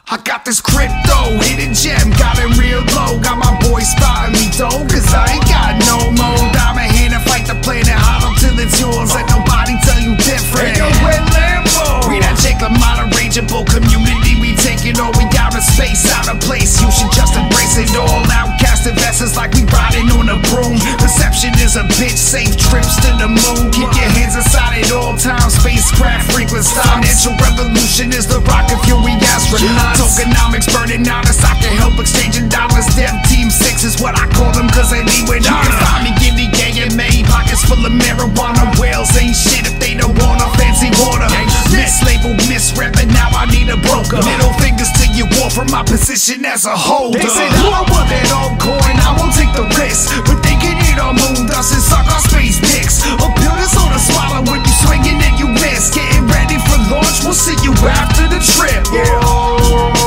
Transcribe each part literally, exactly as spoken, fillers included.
I got this crypto, hidden gem, got it real low. Got my boys spotting me though, cause I ain't got no mode. I'm here to fight the planet hollow till it's yours. Let nobody tell you different. Hey, yo, we're Lambo. We that Jake LaMotta rageable community. We take it all, we out of space, out of place. You should just embrace it all. Outcast investors like we riding on a broom. Perception is a bitch, safe trips to the moon. Keep your hands inside at all times. Spacecraft frequency. Financial revolution is the rocket fuel, we astronauts. Tokenomics burning out us, I can help exchanging dollars. Dev Team six is what I call them, cause they lead with honor. You can find me in the A M A, pockets full of marijuana. Whales ain't shit if they don't want a fancy water. Mislabeled, misrepping, now I need a broker. Middle fingers to you all from my position as a holder. They say that I want that old coin, I won't take the risk. But they can eat our moon dust and suck our space dicks. Or build us on a swallow when you swinging and you miss. Getting ready for launch, we'll see you after the trip. Yeah.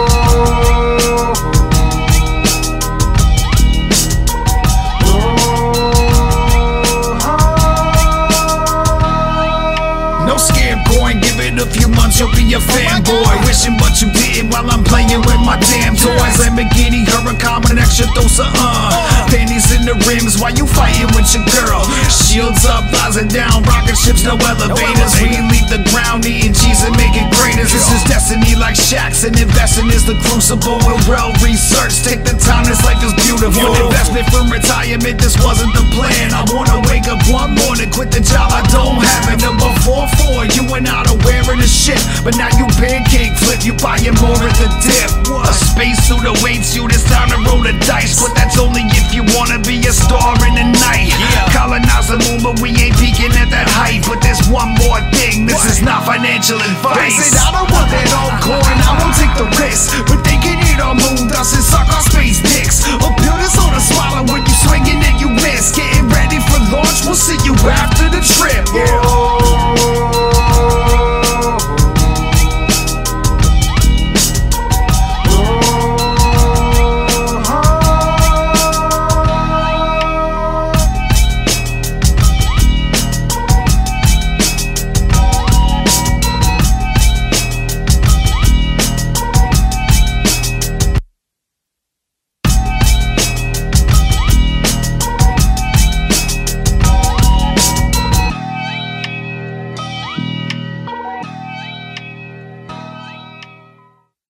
No scam coin, give it a few months, you'll be a fanboy. Wishing what you did while I'm playing with my damn toys. Lamborghini Huracan with an extra dose of uh panties in the rims while you fighting with your girl. Shields up, rising down, rocket ships, no elevators. We leave the ground, eating cheese and making craters. This is destiny like Shaq's, and investing is the crucible. We're well researched, take the time, this life is beautiful. Investment for retirement, this wasn't the plan. I wanna wake up one morning, quit the job I don't have. And number four four, you went out of wearing the shit, but now you pancake flip, you buying more of the dip. A spacesuit awaits you, this time to roll the dice. But that's only if you wanna be a star in the night. Colonize the moon, but we ain't peaking at that height. But there's one more thing, this is not financial advice.